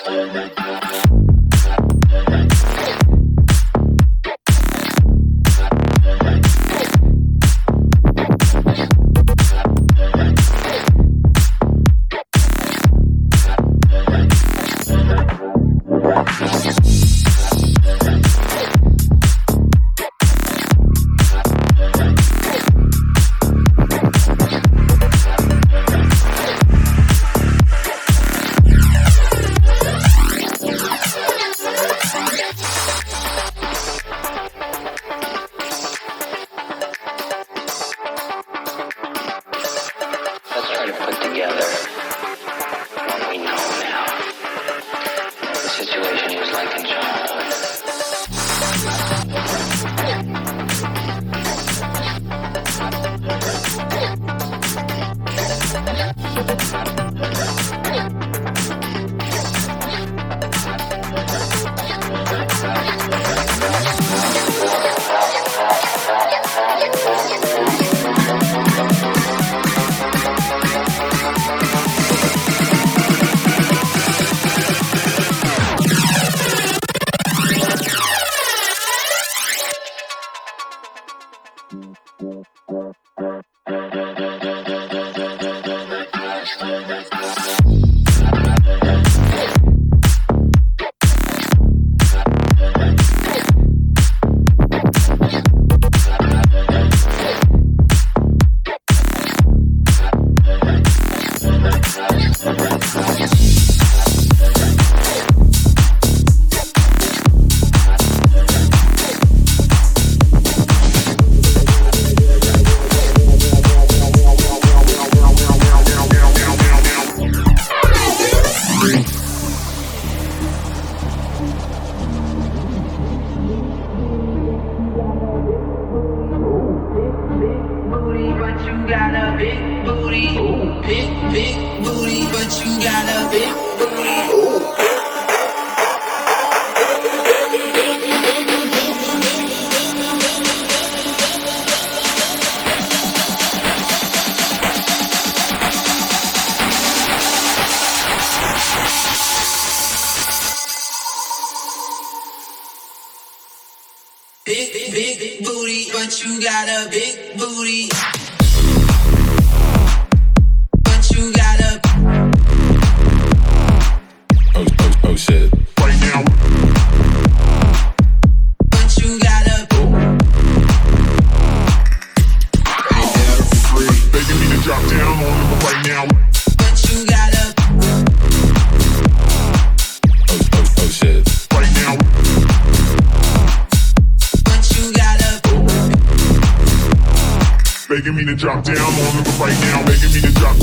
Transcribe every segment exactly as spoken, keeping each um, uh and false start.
Drop down on them right now, begging me to drop.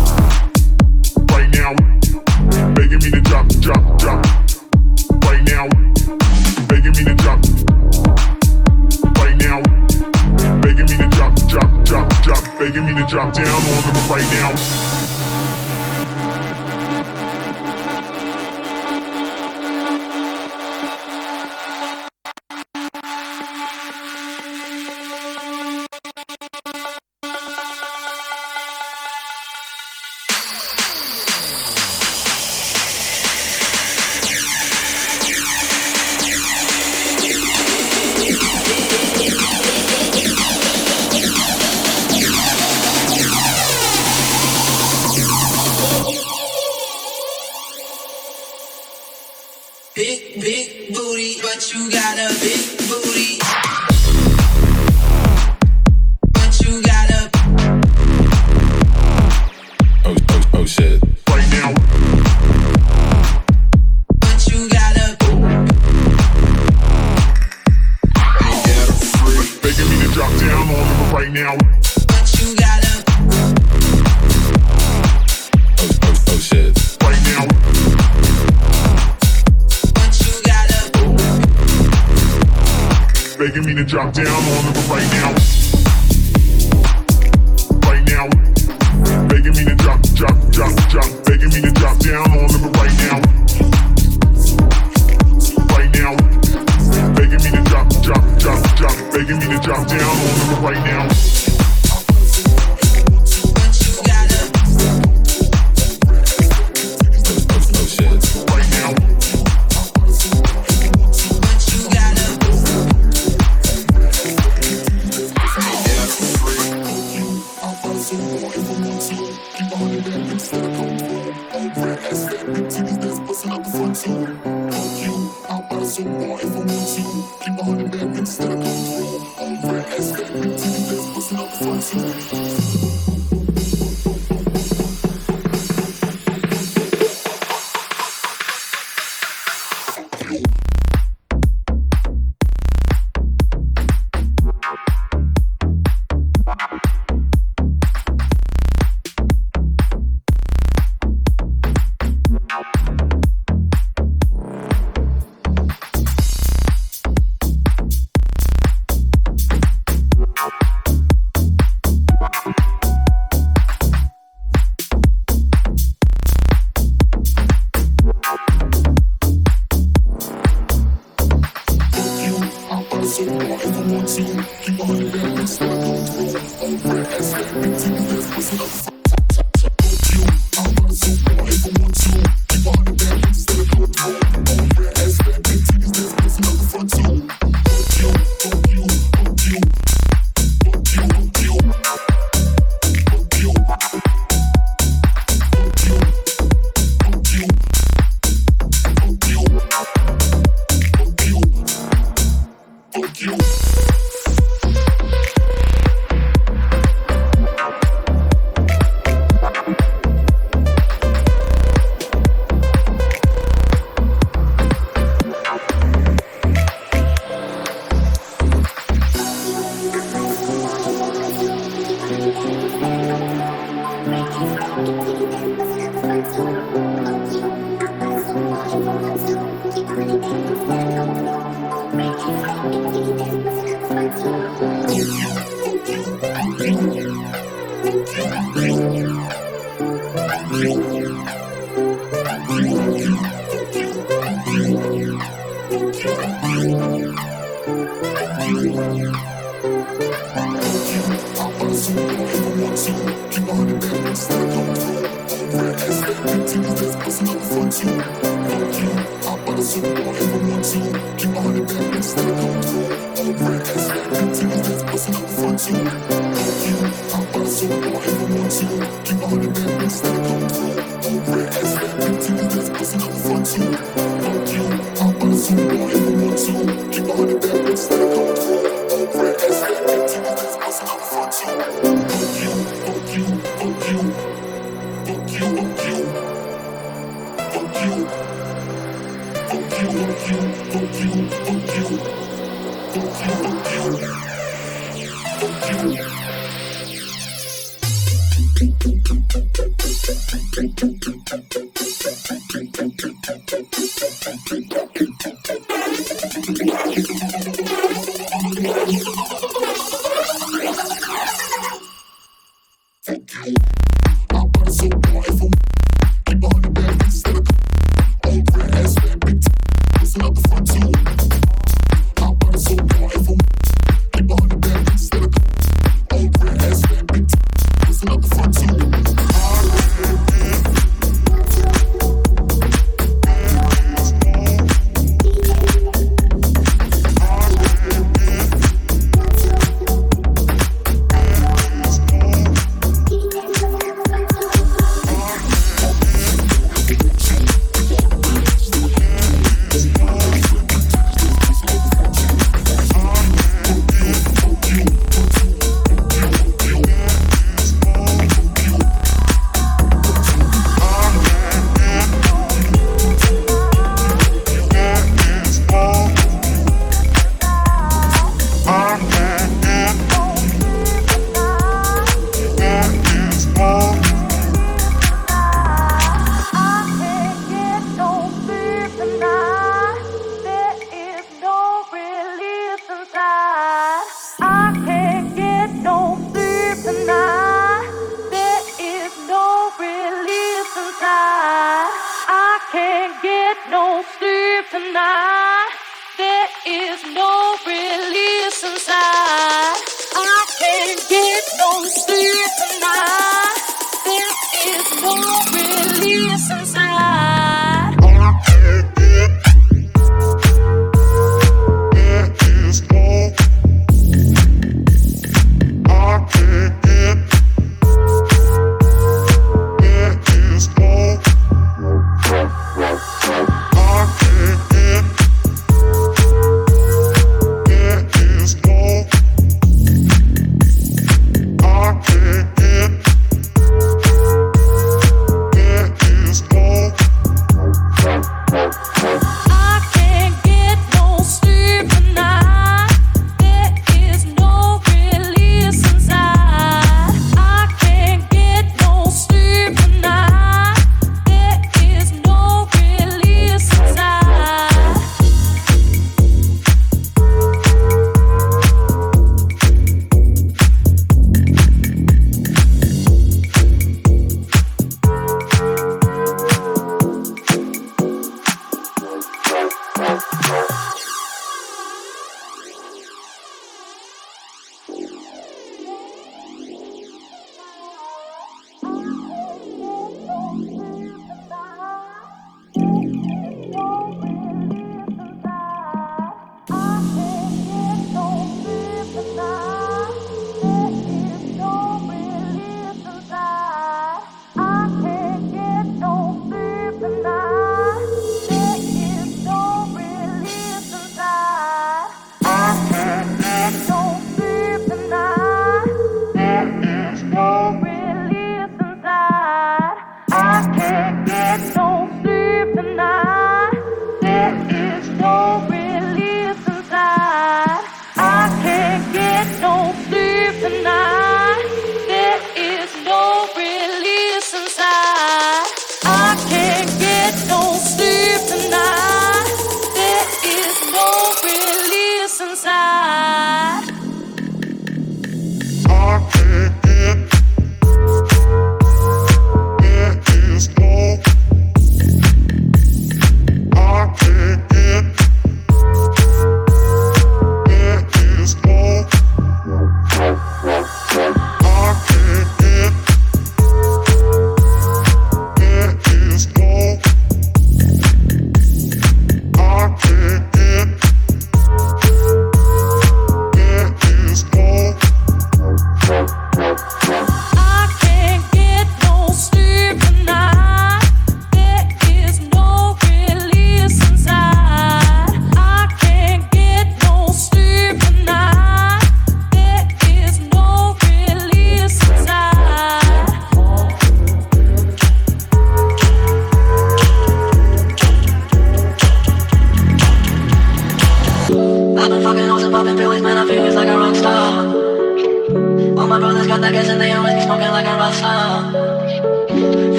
Right now, begging me to drop, drop, drop. Right now, begging me to drop. Right now, begging me to drop, drop, drop, drop. Begging me to drop down on them right now. Big, big booty, but you got a big booty. But you got a Oh, oh, oh shit. Right now. But you got a I got a freak. Begging me to drop down on them right now. But you got a Oh, oh, oh shit. Right now. Begging me to drop down on them right now. Right now. Begging me to drop, drop, drop, drop. Begging me to drop down on them right now. Right now. Begging me to drop, drop, drop, drop. Begging me to drop down on them right now. Oh, oh, oh shit. Right now.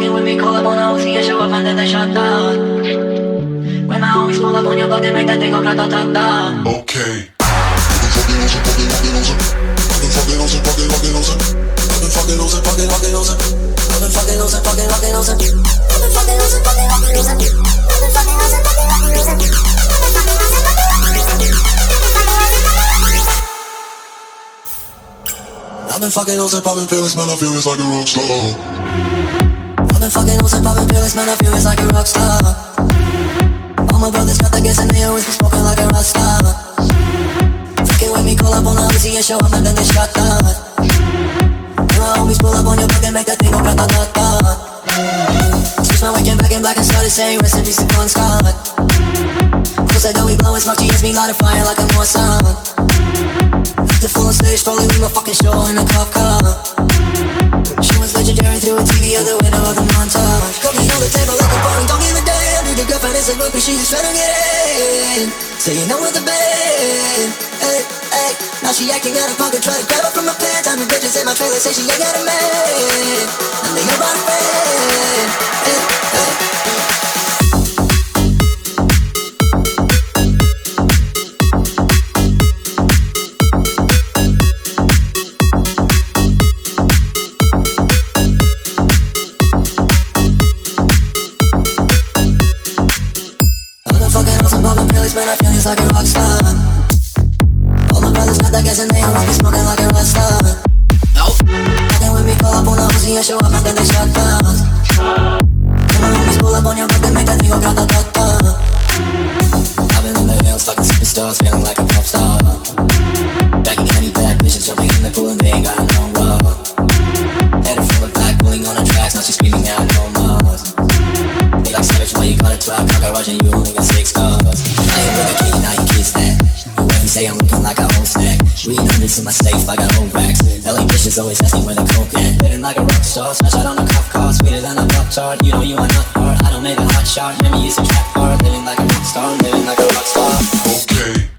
Fucking with me, call up on a O C and show up and then they shut down. When my homies pull up on your block, they make that thing go grata-ta-ta. Okay. I've been fucking, fucking, fucking, fucking, losing. I've been fucking, losing, fucking, losing. I've been fucking, losing, fucking, fucking, losing. I've been fucking, losing, fucking, fucking, losing. I've been fucking, losing, fucking, fucking, losing. I've been fucking, losing, fucking, losing, fucking, fucking, losing. I've been fucking losing, popping pills, man, I feel it's like a rock star. I've been fucking losing, popping pills, man, I feel it's like a rock star. All my brothers got the gas and they always be smoking like a rock star. Fucking with me, call up on a Uzi and show up and then they shut down. And my homies pull up on your block and make that thing go grata-ta-ta. Switch my weekend back in black and started saying rest in peace to Bon Scott. Cause I know we blowing smoke, G S me light a fire like a North Sun. The full on stage, probably leave my fucking show in a cop car. She was legendary through a T V out the window of the montage. Got me on the table like a party, don't give a damn. Dude, the girlfriend is a rookie, she just trying to get in. Saying no with the band. Hey, hey, now she acting out of pocket, try to grab her from my pants. I'm the bitches in my trailer, say she ain't got a man. And they ain't my friend. Hey, hey. Man, I feel it's like a rock star. All my brothers got that gas and they always be smoking like a rock star. Nope. Fucking with me, call up on a Uzi and show up and then they shut down. And my homies pull up on your block, they make that thing go grata-ta-ta. I've been in the hills, fucking superstars, feeling like a pop star. Bagging any bad bitches, jumping in the pool and they ain't got no love. Headed full of black, pulling on the tracks, now she's screaming out no more. They like savage, why you got a twelve, car garage and you only got six cars. I ain't with a key, now you kiss that. When you say I'm looking like a whole snack, reading hundreds in my safe like I own racks. L A bitches always asking where the coke at. Living like a rock star, smash out on a cop car, sweeter than a pop tart. You know you are not hard, I don't make a hot shot. Never used to trap hard, living like a rock star, living like a rock star. Okay.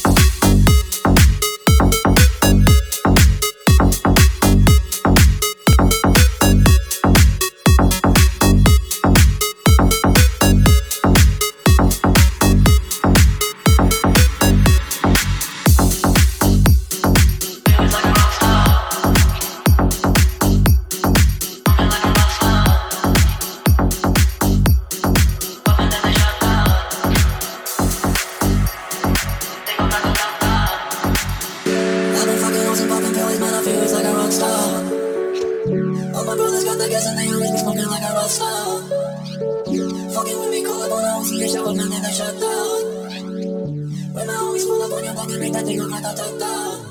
Fucking with me, call up on a O C and show up and then they shut down. When my homies pull up on your block and make that thing go grata-ta-ta.